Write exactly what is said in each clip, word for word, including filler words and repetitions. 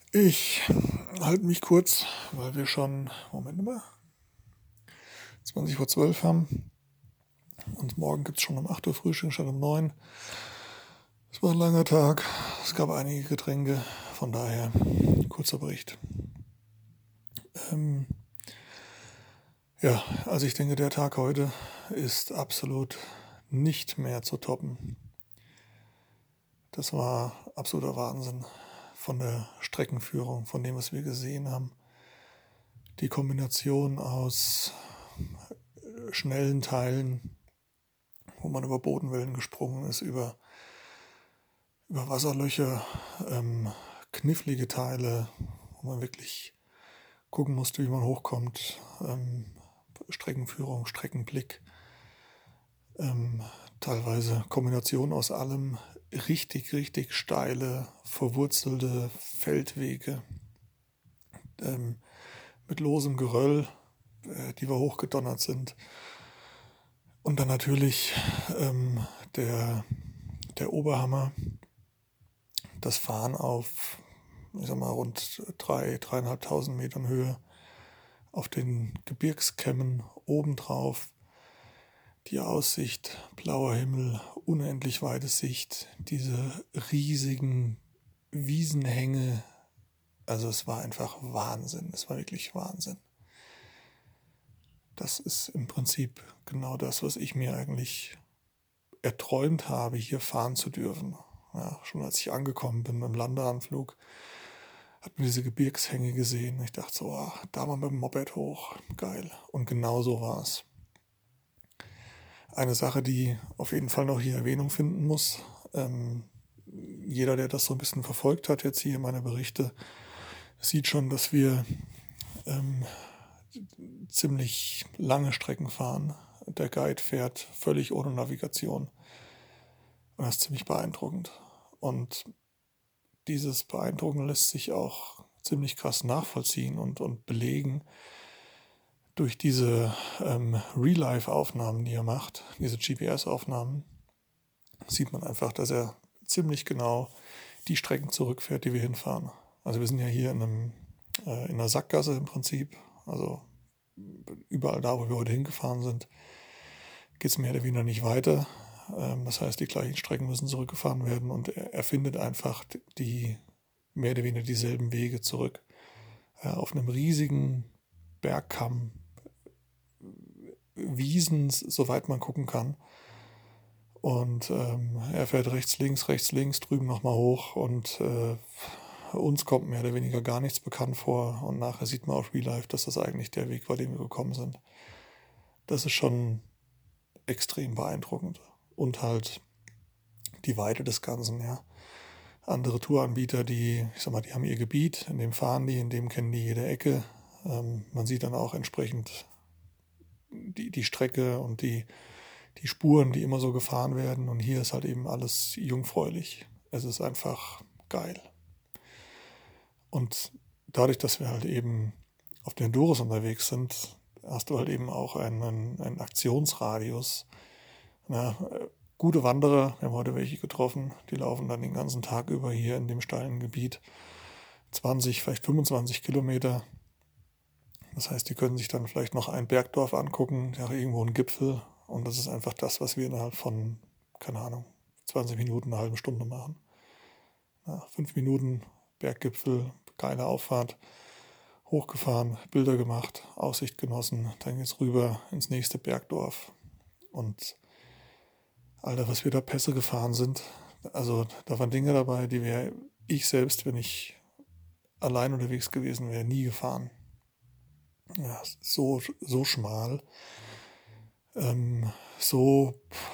Ich halte mich kurz, weil wir schon, Moment mal, zwanzig vor zwölf haben und morgen gibt es schon um acht Uhr Frühstück statt um neun. Es war ein langer Tag, es gab einige Getränke, von daher kurzer Bericht. Ähm, ja, also ich denke, der Tag heute ist absolut nicht mehr zu toppen. Das war absoluter Wahnsinn von der Streckenführung, von dem, was wir gesehen haben. Die Kombination aus schnellen Teilen, wo man über Bodenwellen gesprungen ist, über, über Wasserlöcher, ähm, knifflige Teile, wo man wirklich gucken musste, wie man hochkommt, ähm, Streckenführung, Streckenblick, ähm, teilweise Kombination aus allem, richtig, richtig steile, verwurzelte Feldwege, ähm, mit losem Geröll, äh, die wir hochgedonnert sind. Und dann natürlich ähm, der, der Oberhammer, das Fahren auf, ich sag mal, rund drei, dreieinhalbtausend Metern Höhe auf den Gebirgskämmen obendrauf. Die Aussicht, blauer Himmel, unendlich weite Sicht, diese riesigen Wiesenhänge. Also es war einfach Wahnsinn, es war wirklich Wahnsinn. Das ist im Prinzip genau das, was ich mir eigentlich erträumt habe, hier fahren zu dürfen. Ja, schon als ich angekommen bin beim Landeanflug, hat man diese Gebirgshänge gesehen. Ich dachte so, oh, da mal mit dem Moped hoch, geil. Und genau so war es. Eine Sache, die auf jeden Fall noch hier Erwähnung finden muss, ähm, jeder, der das so ein bisschen verfolgt hat, jetzt hier meine Berichte, sieht schon, dass wir ähm, ziemlich lange Strecken fahren. Der Guide fährt völlig ohne Navigation. Und das ist ziemlich beeindruckend. Und dieses Beeindrucken lässt sich auch ziemlich krass nachvollziehen und, und belegen durch diese ähm, Real-Life-Aufnahmen, die er macht, diese G P S-Aufnahmen, sieht man einfach, dass er ziemlich genau die Strecken zurückfährt, die wir hinfahren. Also wir sind ja hier in, einem, äh, in einer Sackgasse im Prinzip, also überall da, wo wir heute hingefahren sind, geht es mehr oder weniger nicht weiter. Ähm, das heißt, die gleichen Strecken müssen zurückgefahren werden und er, er findet einfach die mehr oder weniger dieselben Wege zurück. Äh, auf einem riesigen Bergkamm, Wiesen, soweit man gucken kann. Und ähm, er fährt rechts, links, rechts, links, drüben nochmal hoch und äh, uns kommt mehr oder weniger gar nichts bekannt vor. Und nachher sieht man auf Real Life, dass das eigentlich der Weg war, den wir gekommen sind. Das ist schon extrem beeindruckend. Und halt die Weite des Ganzen, ja. Andere Touranbieter, die, ich sag mal, die haben ihr Gebiet, in dem fahren die, in dem kennen die jede Ecke. Ähm, man sieht dann auch entsprechend die, die Strecke und die, die Spuren, die immer so gefahren werden. Und hier ist halt eben alles jungfräulich. Es ist einfach geil. Und dadurch, dass wir halt eben auf den Enduros unterwegs sind, hast du halt eben auch einen, einen Aktionsradius. Na, gute Wanderer, wir haben heute welche getroffen, die laufen dann den ganzen Tag über hier in dem steilen Gebiet zwanzig, vielleicht fünfundzwanzig Kilometer. Das heißt, die können sich dann vielleicht noch ein Bergdorf angucken, ja, irgendwo ein Gipfel. Und das ist einfach das, was wir innerhalb von, keine Ahnung, zwanzig Minuten, eine halbe Stunde machen. Ja, fünf Minuten Berggipfel, geile Auffahrt, hochgefahren, Bilder gemacht, Aussicht genossen, dann geht's rüber ins nächste Bergdorf. Und Alter, was wir da Pässe gefahren sind, also da waren Dinge dabei, die wäre ich selbst, wenn ich allein unterwegs gewesen wäre, nie gefahren. Ja, so, so schmal, ähm, so,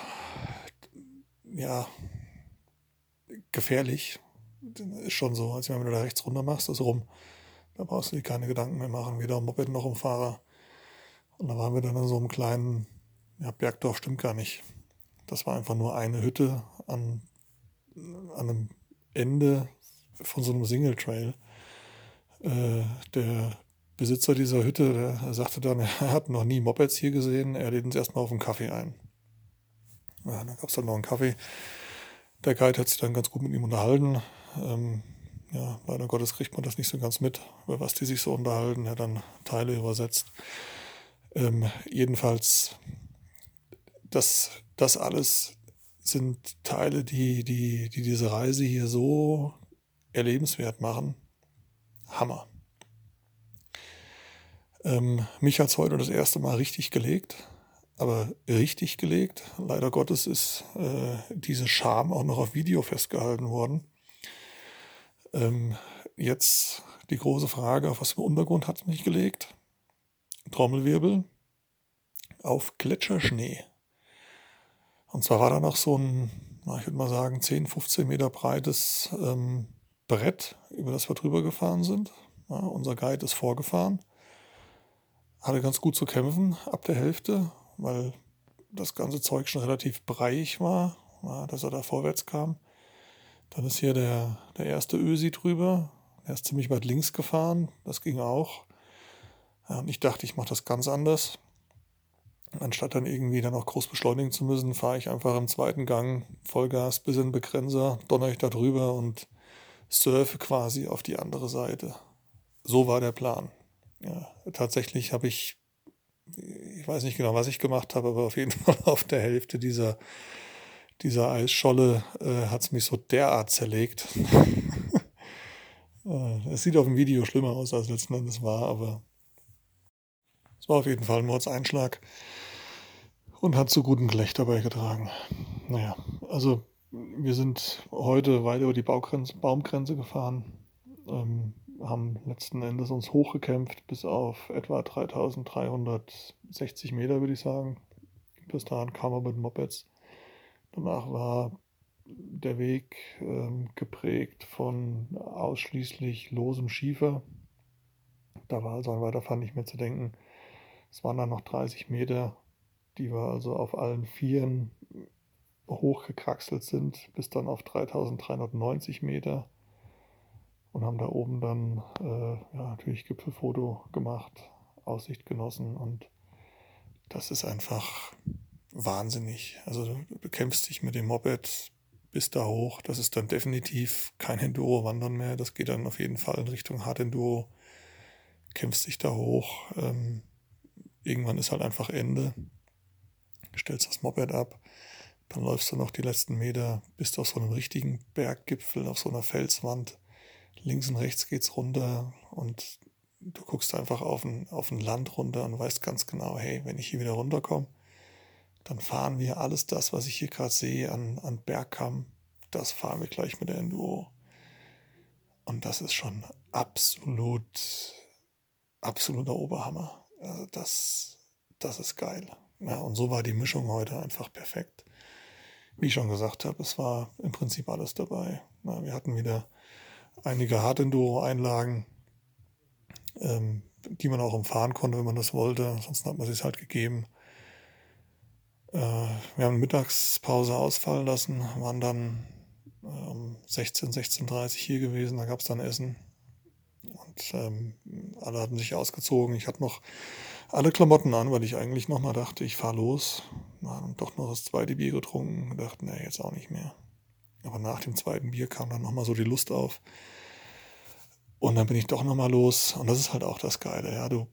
ja, gefährlich. Ist schon so, als wenn du da rechts runter machst, ist rum. Da brauchst du dir keine Gedanken mehr machen, weder um Moped noch um Fahrer. Und da waren wir dann in so einem kleinen, ja, Bergdorf stimmt gar nicht. Das war einfach nur eine Hütte an, an einem Ende von so einem Single Trail. Äh, der Besitzer dieser Hütte, der sagte dann, er hat noch nie Mopeds hier gesehen, er lädt uns erstmal auf einen Kaffee ein. Ja, dann gab es dann noch einen Kaffee. Der Guide hat sich dann ganz gut mit ihm unterhalten. Ähm, Ja, leider Gottes kriegt man das nicht so ganz mit, über was die sich so unterhalten, er dann Teile übersetzt. Ähm, jedenfalls, das, das alles sind Teile, die, die, die diese Reise hier so erlebenswert machen. Hammer. Ähm, mich hat es heute das erste Mal richtig gelegt, aber richtig gelegt. Leider Gottes ist äh, diese Scham auch noch auf Video festgehalten worden. Ähm, jetzt die große Frage, auf was für Untergrund hat es mich gelegt? Trommelwirbel auf Gletscherschnee. Und zwar war da noch so ein, na, ich würde mal sagen, zehn, fünfzehn Meter breites ähm, Brett, über das wir drüber gefahren sind. Ja, unser Guide ist vorgefahren, hatte ganz gut zu kämpfen ab der Hälfte, weil das ganze Zeug schon relativ breiig war, ja, dass er da vorwärts kam. Dann ist hier der, der erste Ösi drüber, der ist ziemlich weit links gefahren, das ging auch. Ja, und ich dachte, ich mache das ganz anders. Anstatt dann irgendwie dann auch groß beschleunigen zu müssen, fahre ich einfach im zweiten Gang Vollgas bis in den Begrenzer, donner ich da drüber und surfe quasi auf die andere Seite. So war der Plan. Ja, tatsächlich habe ich, ich weiß nicht genau, was ich gemacht habe, aber auf jeden Fall auf der Hälfte dieser, dieser Eisscholle äh, hat es mich so derart zerlegt. äh, es sieht auf dem Video schlimmer aus, als letzten Endes war, aber es war auf jeden Fall ein Mordseinschlag. Und hat zu gutem Gelächter beigetragen. Naja, also wir sind heute weit über die Baugrenze, Baumgrenze gefahren, ähm, haben letzten Endes uns hochgekämpft bis auf etwa dreitausenddreihundertsechzig Meter, würde ich sagen. Bis dahin kamen wir mit Mopeds. Danach war der Weg ähm, geprägt von ausschließlich losem Schiefer. Da war also an Weiterfahren nicht mehr zu denken. Es waren dann noch dreißig Meter, die wir also auf allen Vieren hochgekraxelt sind, bis dann auf dreitausenddreihundertneunzig Meter und haben da oben dann äh, ja, natürlich Gipfelfoto gemacht, Aussicht genossen und das ist einfach wahnsinnig. Also du, du kämpfst dich mit dem Moped bis da hoch, das ist dann definitiv kein Enduro-Wandern mehr, das geht dann auf jeden Fall in Richtung Hard Enduro, kämpfst dich da hoch, ähm, irgendwann ist halt einfach Ende, stellst das Moped ab, dann läufst du noch die letzten Meter, bist auf so einem richtigen Berggipfel, auf so einer Felswand. Links und rechts geht's runter und du guckst einfach auf ein, auf ein Land runter und weißt ganz genau, hey, wenn ich hier wieder runterkomme, dann fahren wir alles das, was ich hier gerade sehe an, an Bergkamm, das fahren wir gleich mit der Enduro. Und das ist schon absolut, absoluter Oberhammer. Also das, das ist geil. Ja, und so war die Mischung heute einfach perfekt. Wie ich schon gesagt habe, es war im Prinzip alles dabei. Na, wir hatten wieder einige Hard-Enduro-Einlagen, ähm, die man auch umfahren konnte, wenn man das wollte. Ansonsten hat man es sich halt gegeben. Äh, wir haben Mittagspause ausfallen lassen, waren dann um sechzehn, sechzehn Uhr dreißig hier gewesen. Da gab es dann Essen. Und ähm, alle hatten sich ausgezogen. Ich hatte noch alle Klamotten an, weil ich eigentlich nochmal dachte, ich fahre los. Dann doch noch das zweite Bier getrunken und dachte, nee, jetzt auch nicht mehr. Aber nach dem zweiten Bier kam dann nochmal so die Lust auf. Und dann bin ich doch nochmal los. Und das ist halt auch das Geile. Ja, du,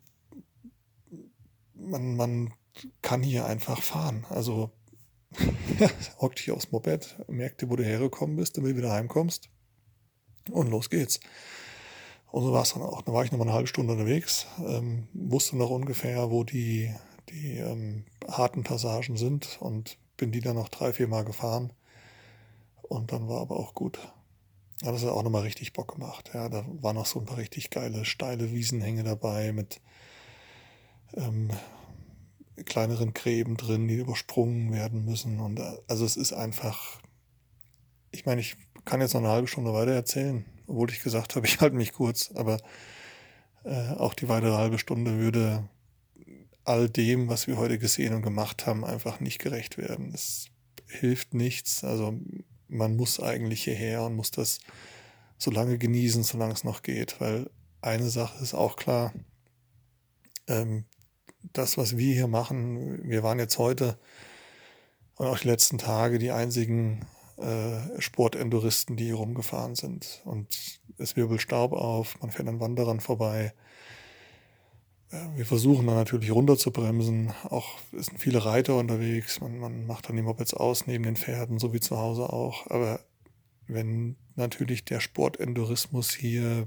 man, man kann hier einfach fahren. Also hock dich aufs Moped, merk dir, wo du hergekommen bist, damit du wieder heimkommst. Und los geht's. Und so war es dann auch. Da war ich nochmal eine halbe Stunde unterwegs, ähm, wusste noch ungefähr, wo die, die ähm, harten Passagen sind und bin die dann noch drei, vier Mal gefahren. Und dann war aber auch gut. Ja, das hat auch nochmal richtig Bock gemacht. Ja, da waren noch so ein paar richtig geile, steile Wiesenhänge dabei mit ähm, kleineren Gräben drin, die übersprungen werden müssen. Und äh, also es ist einfach, ich meine, ich kann jetzt noch eine halbe Stunde weiter erzählen, obwohl ich gesagt habe, ich halte mich kurz, aber äh, auch die weitere halbe Stunde würde all dem, was wir heute gesehen und gemacht haben, einfach nicht gerecht werden. Es hilft nichts. Also man muss eigentlich hierher und muss das so lange genießen, solange es noch geht, weil eine Sache ist auch klar, ähm, das, was wir hier machen, wir waren jetzt heute und auch die letzten Tage die einzigen äh, Sportenduristen, die hier rumgefahren sind. Und es wirbelt Staub auf, man fährt an Wanderern vorbei. Äh, wir versuchen dann natürlich runter zu bremsen. Auch es sind viele Reiter unterwegs. Man, man macht dann die Mopeds aus neben den Pferden, so wie zu Hause auch. Aber wenn natürlich der Sportendurismus hier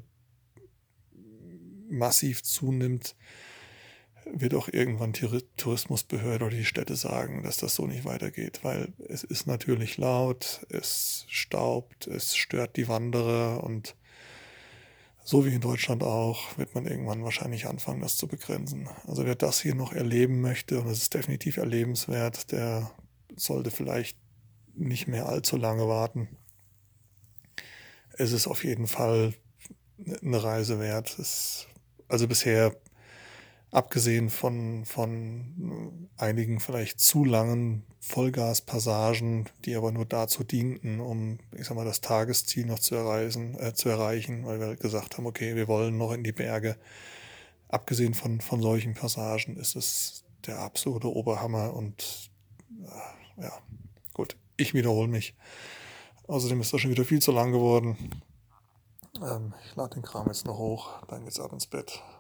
massiv zunimmt, wird auch irgendwann die Tourismusbehörde oder die Städte sagen, dass das so nicht weitergeht, weil es ist natürlich laut, es staubt, es stört die Wanderer und so wie in Deutschland auch, wird man irgendwann wahrscheinlich anfangen, das zu begrenzen. Also wer das hier noch erleben möchte, und es ist definitiv erlebenswert, der sollte vielleicht nicht mehr allzu lange warten. Es ist auf jeden Fall eine Reise wert. Es, also bisher, abgesehen von, von einigen vielleicht zu langen Vollgaspassagen, die aber nur dazu dienten, um, ich sag mal, das Tagesziel noch zu erreichen, äh, zu erreichen, weil wir gesagt haben, okay, wir wollen noch in die Berge. Abgesehen von, von solchen Passagen ist es der absolute Oberhammer und äh, ja, gut, ich wiederhole mich. Außerdem ist das schon wieder viel zu lang geworden. Ähm, ich lade den Kram jetzt noch hoch, dann geht's ab ins Bett.